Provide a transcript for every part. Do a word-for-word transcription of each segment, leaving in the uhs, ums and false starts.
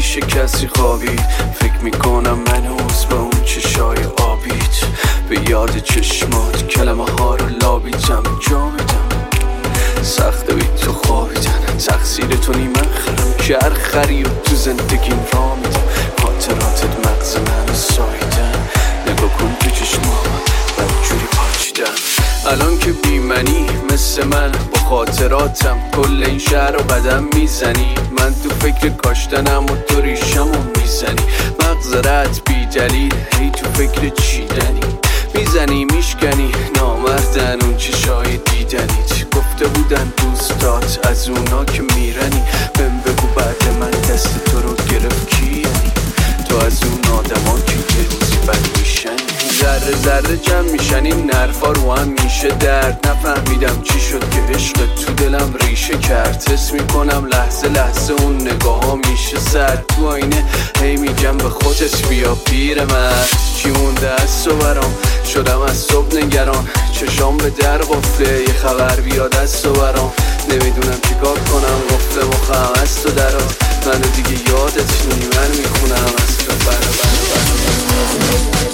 پیش کسی خوابید. فکر میکنم منوز با اون چشای آبیت، به یاد چشمات کلمه ها رو لابیدم جا میدم. سخته بی تو خوابیدن، تقصیر تو نی من خرم که هر خری و تو زندگیم را میدم. خاطراتت مغز منو ساییدن، نگاه کن تو چشمات بدجوری پاچیدن. الان که بی منی مثل من با خاطراتم کل این شهر رو بدم میزنی. من تو فکر کاشتنم و تو ریشمو میزنی. مغز رد بی دلیل هی تو فکر چیدنی میزنی میشکنی. نامردن اون چشای دیدنیت، گفته بودن دوستات از اونا که میرنی. بهم بگو بعد من دست تو رو گرفت کی یعنی؟ تو از اون آدما که یه روزی بد میشنی. ذره ذره جمع میشن این نرفا رو هم میشه درد. نفهمیدم چی شد که عشق تو دلم ریشه کرد. حس میکنم لحظه لحظه اون نگاه ها میشه سرد. تو آینه هی میگم به خودت بیا پیرمرد. چی مونده از تو برام؟ شدم از صبح نگران، چشام به در قفله یه خبر بیاد از تو برام. نمیدونم چی کار کنم، گفته مخم از تو درا. منو دیگه یادت نی من میخونم از تو برا برا برا.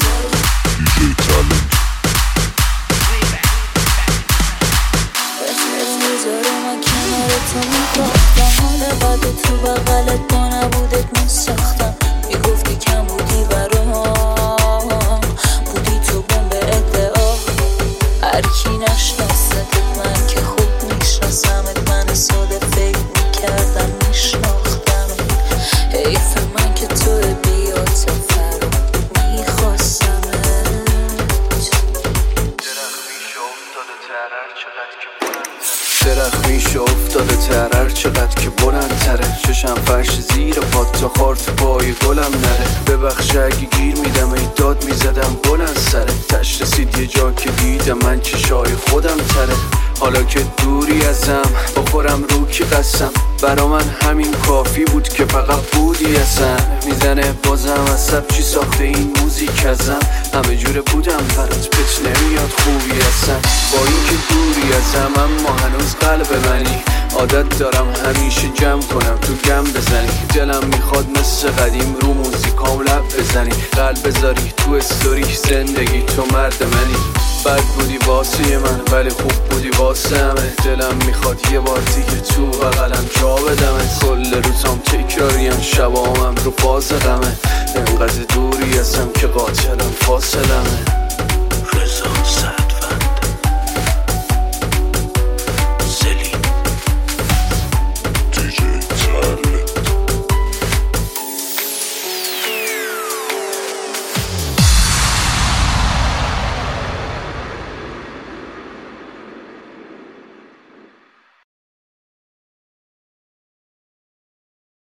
من کنار تو میگفتم حال بعد تو بغلت با نبودت میساختم. میگفتی کم بودی برام، بودی تو بوم به ادعا. هرکی نشناستت من که خوب میشناسمت. من ساده فکر میکردم میشناختم. حیف من که تو بیا تا فرا میخواستمت. درخت میشه افتاده ترر چقدر که بلندتره. چشم فرش زیر پاد تا خارت پای گلم نره. ببخش اگه گیر میدم ای داد میزدم بلند سره. تش رسید یه جا که دیدم من چشای خودم تره. حالا که دوری ازم بخورم رو کی قسم. برا من همین کافی بود که فقط بودی ازم. میزنه بازم عصب چی ساخته این موزیک ازم. همه جوره بودم برات پچ نمیاد خوبی ازم. با این که دوری ازم اما هنوز قلب منی. عادت دارم همیشه جمع کنم تو گم بزنی. دلم میخواد مثل قدیم رو موزیکام لب بزنی. قلب بذاری تو استوری زندگی تو مرد منی. بد بودی واسه من ولی خوب بودی واسه همه. دلم میخواد یه بار دیگه تو بغلم جا بدمت. کل روزام تکراریم شبامم رو فاز غمه. انقدر دوری ازم که قاتلم فاصلمه.